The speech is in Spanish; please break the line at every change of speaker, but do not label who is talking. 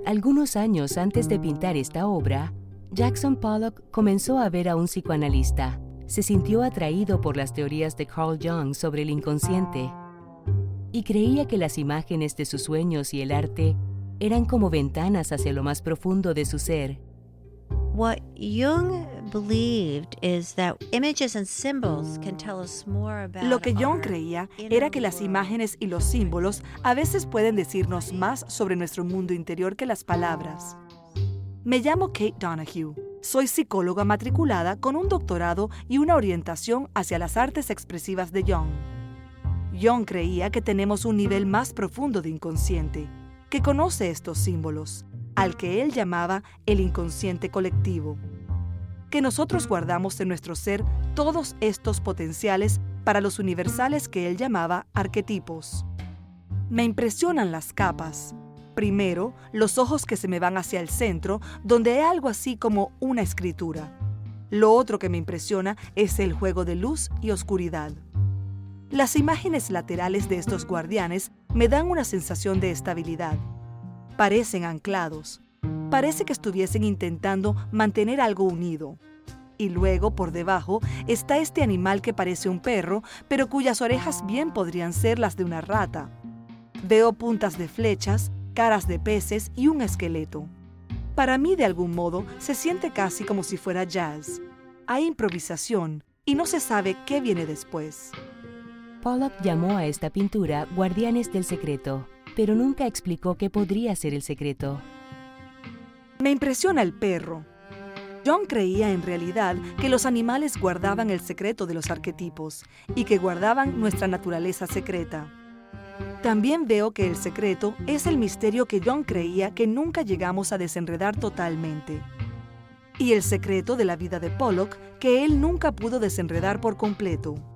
Algunos años antes de pintar esta obra, Jackson Pollock comenzó a ver a un psicoanalista. Se sintió atraído por las teorías de Carl Jung sobre el inconsciente y creía que las imágenes de sus sueños y el arte eran como ventanas hacia lo más profundo de su ser.
What Jung believed is that images and symbols can tell us more about
Lo que Jung
our
creía
inner
era que las
world.
imágenes y los símbolos a veces pueden decirnos más sobre nuestro mundo interior que las palabras. Me llamo Kate Donahue. Soy psicóloga matriculada con un doctorado y una orientación hacia las artes expresivas de Jung. Jung creía que tenemos un nivel más profundo de inconsciente, que conoce estos símbolos, al que él llamaba el inconsciente colectivo, que nosotros guardamos en nuestro ser todos estos potenciales para los universales que él llamaba arquetipos. Me impresionan las capas. Primero, los ojos que se me van hacia el centro, donde hay algo así como una escritura. Lo otro que me impresiona es el juego de luz y oscuridad. Las imágenes laterales de estos guardianes me dan una sensación de estabilidad. Parecen anclados. Parece que estuviesen intentando mantener algo unido. Y luego, por debajo, está este animal que parece un perro, pero cuyas orejas bien podrían ser las de una rata. Veo puntas de flechas, caras de peces y un esqueleto. Para mí, de algún modo, se siente casi como si fuera jazz. Hay improvisación y no se sabe qué viene después.
Pollock llamó a esta pintura Guardianes del Secreto, pero nunca explicó qué podría ser el secreto.
Me impresiona el perro. Jung creía en realidad que los animales guardaban el secreto de los arquetipos y que guardaban nuestra naturaleza secreta. También veo que el secreto es el misterio que Jung creía que nunca llegamos a desenredar totalmente. Y el secreto de la vida de Pollock que él nunca pudo desenredar por completo.